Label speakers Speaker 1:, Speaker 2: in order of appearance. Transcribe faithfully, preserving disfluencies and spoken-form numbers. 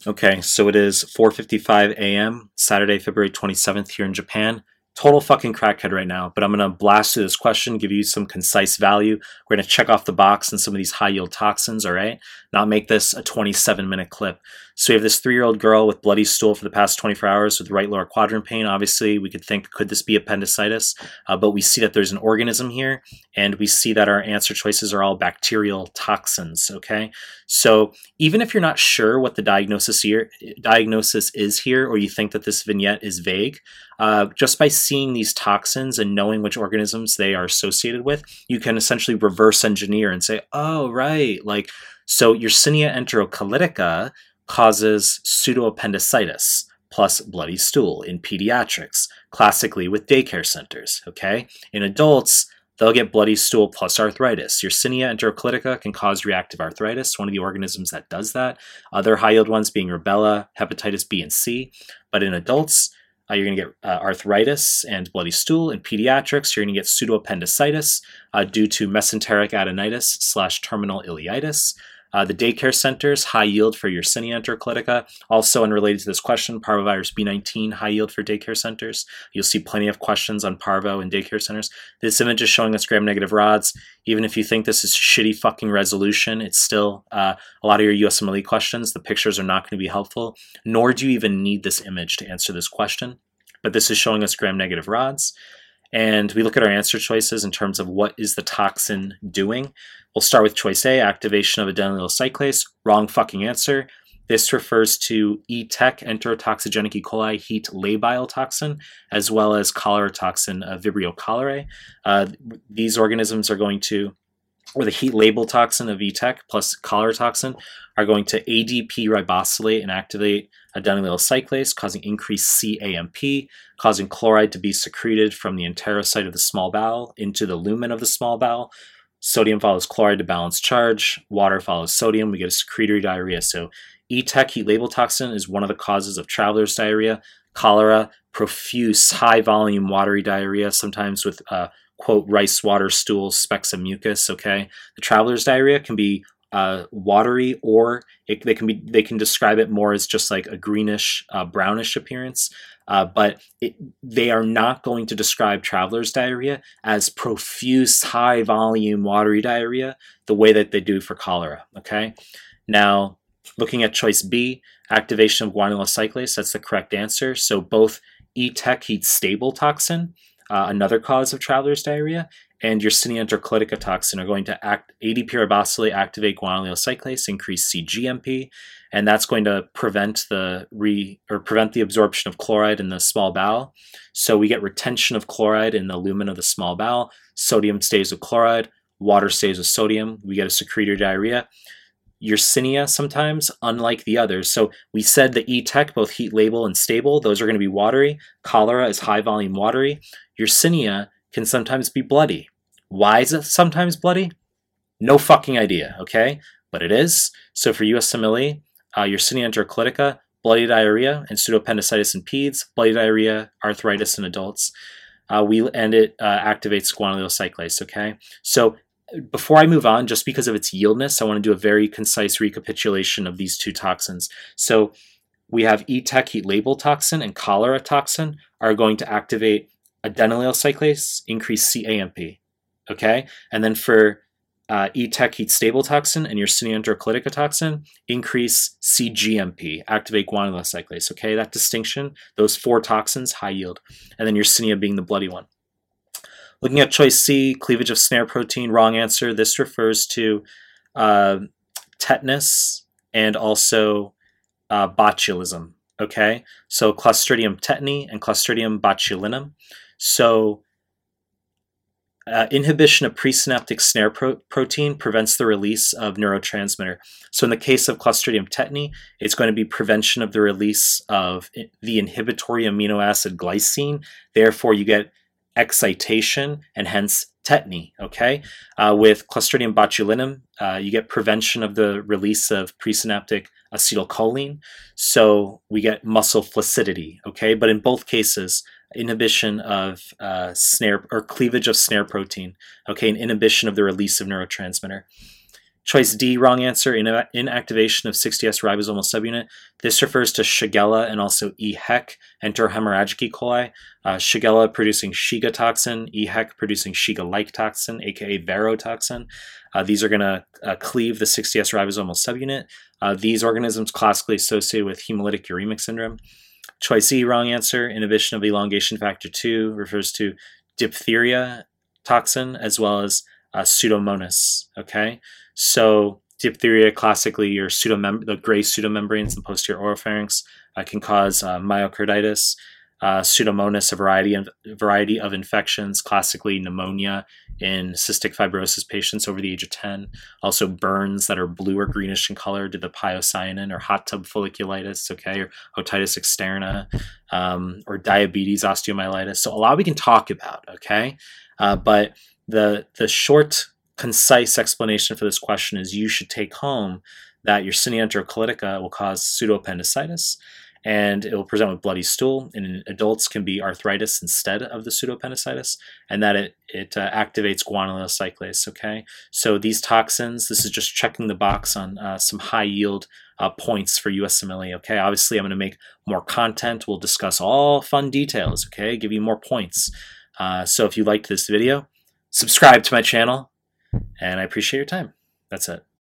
Speaker 1: Okay, so it is four fifty-five a m, Saturday, February twenty-seventh here in Japan. Total fucking crackhead right now, but I'm going to blast through this question, give you some concise value. We're going to check off the box on some of these high-yield toxins, all right? Not make this a twenty-seven minute clip. So we have this three-year-old girl with bloody stool for the past twenty-four hours with right lower quadrant pain. Obviously, we could think, could this be appendicitis? Uh, but we see that there's an organism here, and we see that our answer choices are all bacterial toxins, okay? So even if you're not sure what the diagnosis here, diagnosis is here, or you think that this vignette is vague, uh, just by seeing these toxins and knowing which organisms they are associated with, you can essentially reverse engineer and say, oh, right, like, so Yersinia enterocollitica causes pseudoappendicitis plus bloody stool in pediatrics, classically with daycare centers, okay? In adults, they'll get bloody stool plus arthritis. Yersinia enterocollitica can cause reactive arthritis, one of the organisms that does that. Other high-yield ones being rubella, hepatitis B and C. But in adults, uh, you're going to get uh, arthritis and bloody stool. In pediatrics, you're going to get pseudoappendicitis uh, due to mesenteric adenitis slash terminal ileitis. Uh, the daycare centers, high yield for Yersinia enterocollitica. Also unrelated to this question, parvovirus B nineteen, high yield for daycare centers. You'll see plenty of questions on parvo in daycare centers. This image is showing us gram-negative rods. Even if you think this is shitty fucking resolution, it's still uh, a lot of your U S M L E questions. The pictures are not going to be helpful, nor do you even need this image to answer this question. But this is showing us gram-negative rods. And we look at our answer choices in terms of what is the toxin doing. We'll start with choice A, activation of adenylyl cyclase. Wrong fucking answer. This refers to E. tech, enterotoxigenic E. coli, heat labile toxin, as well as cholera toxin, uh, Vibrio cholerae. Uh, these organisms are going to, or the heat labile toxin of E. tech plus cholera toxin are going to A D P ribosylate and activate adenylyl cyclase, causing increased C A M P, causing chloride to be secreted from the enterocyte of the small bowel into the lumen of the small bowel. Sodium follows chloride to balance charge. Water follows sodium. We get a secretory diarrhea. So E. tech heat labile toxin is one of the causes of traveler's diarrhea. Cholera, profuse, high-volume watery diarrhea, sometimes with, uh, quote, rice water stool, specks of mucus, okay? The traveler's diarrhea can be uh, watery, or it, they can be they can describe it more as just like a greenish, uh, brownish appearance. Uh, but it, they are not going to describe traveler's diarrhea as profuse, high-volume, watery diarrhea the way that they do for cholera, okay? Now, looking at choice B, activation of guanylyl cyclase, that's the correct answer. So both E. tech heat stable toxin, uh, another cause of traveler's diarrhea, and Yersinia enterocollitica toxin are going to act A D P ribosylate, activate guanylyl cyclase, increase C G M P, and that's going to prevent the re or prevent the absorption of chloride in the small bowel. So we get retention of chloride in the lumen of the small bowel. Sodium stays with chloride, water stays with sodium. We get a secretory diarrhea. Yersinia sometimes, unlike the others. So we said the E. tech, both heat labile and stable, those are going to be watery. Cholera is high volume watery. Yersinia can sometimes be bloody. Why is it sometimes bloody? No fucking idea, okay? But it is. So for U S M L E, uh, Yersinia enterocollitica, bloody diarrhea, and pseudoappendicitis in peds, bloody diarrhea, arthritis in adults. Uh, we and it uh, activates guanylyl cyclase, okay? So before I move on, just because of its yieldness, I want to do a very concise recapitulation of these two toxins. So we have E. tech heat labile toxin and cholera toxin are going to activate adenylyl cyclase, increase C A M P, okay? And then for uh, E. tech heat stable toxin and Yersinia enterocollitica toxin, increase C G M P, activate guanylyl cyclase, okay? That distinction, those four toxins, high yield. And then Yersinia being the bloody one. Looking at choice C, cleavage of snare protein, wrong answer. This refers to uh, tetanus and also uh, botulism, okay? So Clostridium tetani and Clostridium botulinum. So uh, inhibition of presynaptic snare pro- protein prevents the release of neurotransmitter. So in the case of Clostridium tetani, it's going to be prevention of the release of the inhibitory amino acid glycine. Therefore, you get excitation and hence tetany, okay? Uh, with Clostridium botulinum, uh, you get prevention of the release of presynaptic acetylcholine, so we get muscle flaccidity, okay? But in both cases, inhibition of uh, snare or cleavage of snare protein, okay, and inhibition of the release of neurotransmitter. Choice D, wrong answer, in inactivation of sixty S ribosomal subunit. This refers to Shigella and also E. Heck, enterohemorrhagic E. coli. Uh, Shigella producing Shiga toxin, E. Heck producing Shiga-like toxin, aka varotoxin. Uh, these are going to uh, cleave the sixty S ribosomal subunit. Uh, these organisms classically associated with hemolytic uremic syndrome. Choice E, wrong answer, inhibition of elongation factor two refers to diphtheria toxin as well as uh, Pseudomonas, okay? So diphtheria, classically, your pseudomem- the gray pseudomembranes in the posterior oropharynx uh, can cause uh, myocarditis. Uh, Pseudomonas, a variety of, variety of infections, classically pneumonia in cystic fibrosis patients over the age of ten. Also burns that are blue or greenish in color due to pyocyanin, or hot tub folliculitis, okay, or otitis externa, um, or diabetes osteomyelitis. So a lot we can talk about, okay? Uh, but the the short, concise explanation for this question is you should take home that your Yersinia enterocolitica will cause pseudoappendicitis, and it will present with bloody stool, and in adults can be arthritis instead of the pseudoappendicitis, and that it, it uh, activates guanylyl cyclase, okay? So these toxins, this is just checking the box on uh, some high-yield uh, points for U S M L E, okay? Obviously, I'm going to make more content. We'll discuss all fun details, okay? Give you more points. Uh, so if you liked this video, subscribe to my channel, and I appreciate your time. That's it.